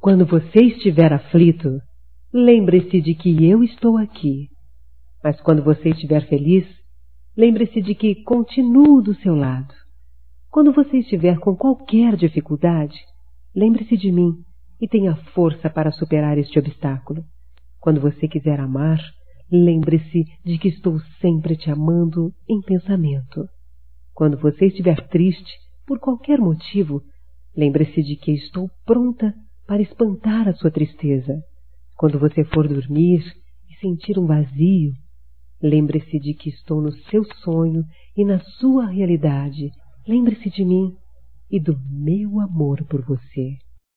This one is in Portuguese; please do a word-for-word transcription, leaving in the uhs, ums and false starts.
Quando você estiver aflito, lembre-se de que eu estou aqui. Mas quando você estiver feliz, lembre-se de que continuo do seu lado. Quando você estiver com qualquer dificuldade, lembre-se de mim e tenha força para superar este obstáculo. Quando você quiser amar, lembre-se de que estou sempre te amando em pensamento. Quando você estiver triste, por qualquer motivo, lembre-se de que estou pronta para espantar a sua tristeza. Quando você for dormir e sentir um vazio, lembre-se de que estou no seu sonho e na sua realidade. Lembre-se de mim e do meu amor por você.